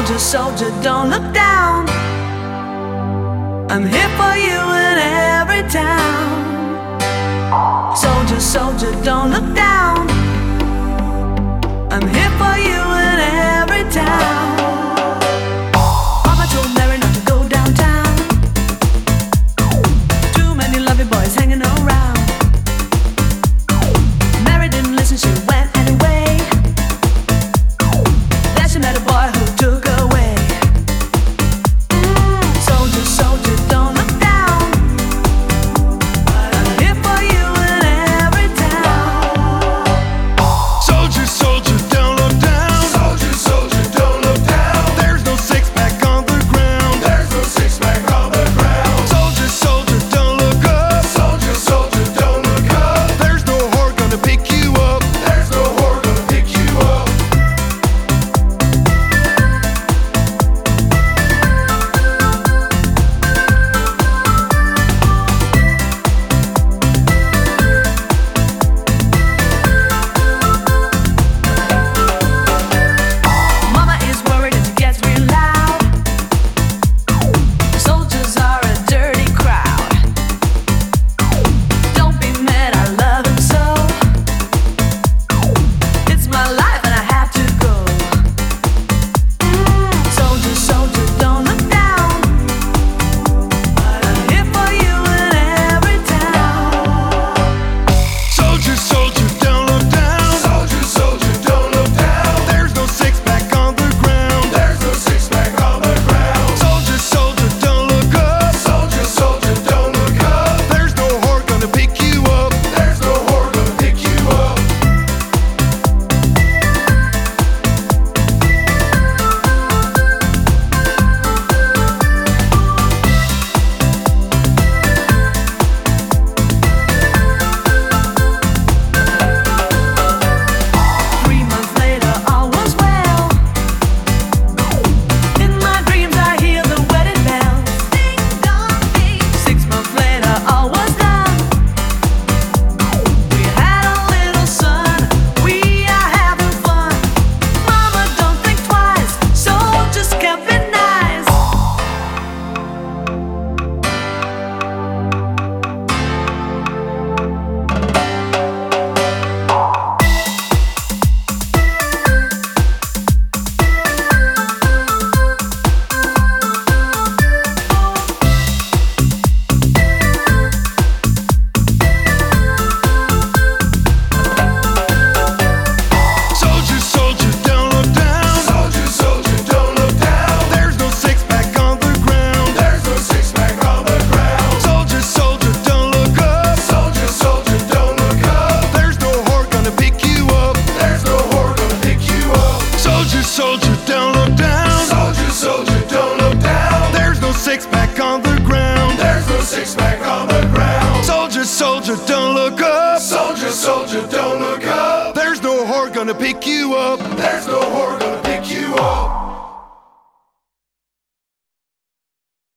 Soldier, soldier, don't look down. I'm here for you in every town. Soldier, soldier, don't look down. I'm here for you in every town. Mama told Mary not to go downtown. Too many lovely boys hanging around. Mary didn't listen, she went anyway. Then she met a boy who took her away. Soldier, soldier, don't look down. I'm here for you in every town. Soldier, soldier, don't look down. Soldier, soldier, don't look down. There's no six-pack on the ground. There's no six-pack on the ground. Soldier, soldier, don't look up. Soldier, soldier, don't look up. There's no whore gonna pick you up. There's no whore gonna pick you up. Mama is worried as it gets real loud. Soldiers are a dirty crowd. Don't be mad, I love him so. It's my life and I have to go. Soldier, soldier, don't look down. I'm here for you in every town. Soldier, soldier, don't look down. Soldier, soldier, don't look down. There's no six-pack on the ground. There's no six-pack on the ground. Soldier, soldier, don't look up. Soldier, soldier, don't look up. There's no whore gonna pick you up. There's no whore gonna pick you up. Three months later, all was well. In my dreams, I hear the wedding bells. Ding dong ding. 6 months later, all was done. We had a little son. We are having fun. Mama, don't think twice. Soldiers kept it nice. Soldier, soldier, don't look down. Soldier, soldier, don't look down. There's no six-pack on the ground. There's no six-pack on the ground. Soldier, soldier, don't look up. Soldier, soldier, don't look up. There's no whore gonna pick you up. There's no whore gonna pick you up. Soldier, soldier, don't look down. Soldier, soldier, don't look down. There's no six-pack on the ground. There's no six-pack on the ground. Soldier, soldier, don't look up. Soldier, soldier, don't look up. There's no whore gonna pick you up. There's no